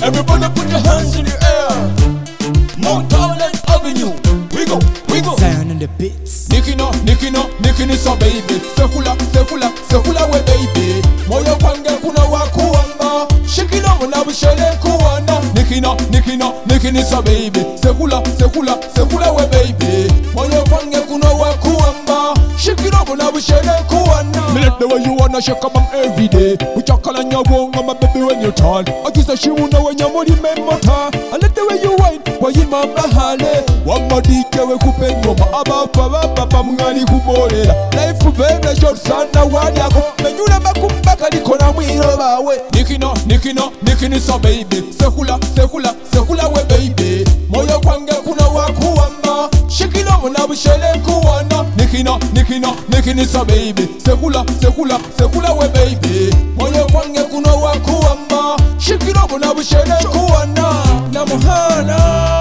Everybody put your hands in the air. Mount Talent Avenue. We go, we go. Zion on the beats. Nikino, so baby. Sekula we baby. Moyo kwange kuna wakuamba. Shikino muna bishele kuwana. Nikino, so baby. Sekula we baby. Moyo kwange kuna wakuamba. Shikino muna bishele kuwana. Me like the way you wanna shake up every day. We chuckle on your wong, my baby when you tall. I kiss a shoe when your money made motor. I like the way you whine, why you mama hale. One more dike we kupe ngoma. Aba papa mngani kuborela. Life ubele short sana wadi yako. Menyula makumbaka nikona mwiro bawe. Nikino so baby. Sekula we baby. Moyo kwange kuna wakuamba. Shikino muna bishele kuwana. Nikino so baby. Sekula we baby. Moyo kwange kuna wakuamba. Shikino muna bishele kuwana. Na muhana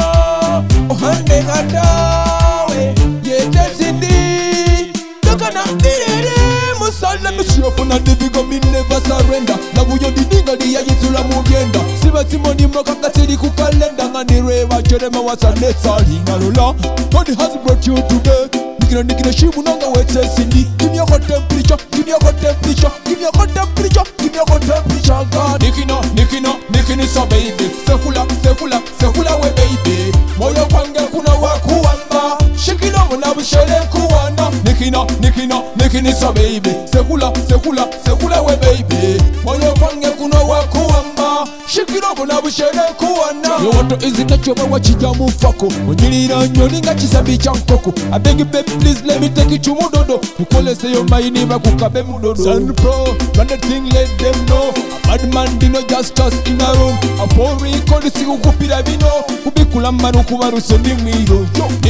ohande ngadawe yete sindi toka na direre musala misiyo funa divigo mi never surrender labu yo didinga diya yitula mubyenda siba simoni mroka katiri kukalenda nganireva jerema wasanetsa linalola God has brought you today. Nikino shimu nanga wete sindi. Give me your hot temperature, give me your hot temperature, give me your hot temperature, give me your hot temperature, God. Nikino so baby. Sekula we baby. Moyo kwange kuna wakuamba. Shikino muna bishele kuwana. Nikino so baby. Sekula we baby. Moyo kwange kuna wakuamba. Shikino muna bishele kuwana. You want to easy touch over what you jamu fako. Onyilira nyolinga chisabi chankoko. I beg you baby please let me take you to mudodo. You call us say your mind never kukabe mudodo. Sun pro, run the thing let them know. A bad man dino just in a room. A poor record si ukupira bino. Kubikula manu kubaru sendi mwiro.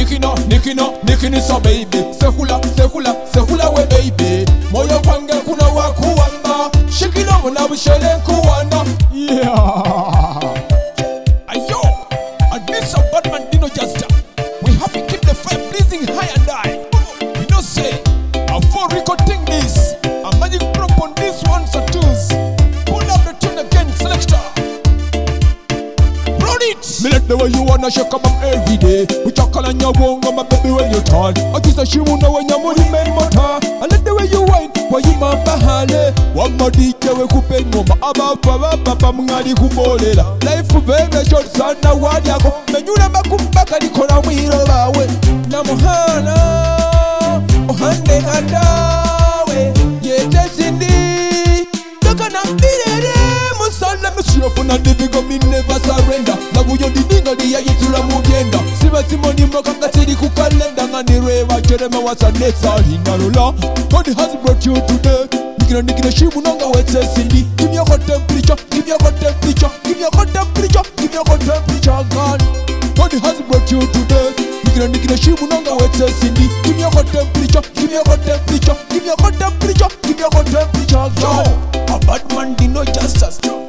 Nikino so baby. Sekula we baby. Moyo kwange kuna wakuamba. Shikino muna bishele kuwana. Yeah. Ayo. And this a bad man dino just. We have to keep the fire blazing high and high. We don't say. A full recording this. A magic prop on this ones or twos. Pull up the tune again, selector. Run it. Me like the way you wanna shake up every day. We chuckle on your wong, my baby when you tall. I kiss a shimuna when your money made motor. I like the way you whine, why you mama hale. One more dike we kupe ngoma. Aba papa mngani kuborela. Life ubele short sana wadi yako. Menyula makumbaka nikona mwiro bawe. Na muhana ohande ngadawe yete sindi toka na direre musala misiyo funa divigo mi never surrender labu yo didinga diya yitula mubyenda siba simoni mroka katiri kukalenda nganireva jerema wasanetsa linalola God has brought you today. Nikino shimu nanga wete sindi. Give me your hot temperature, give me your hot temperature, give me your hot temperature, give me your hot temperature, God. God has brought you today. Nikino shimu nanga wete sindi. Give me your hot temperature, give me your hot temperature, give me your hot temperature, give me your hot temperature, God. A bad man dino justice.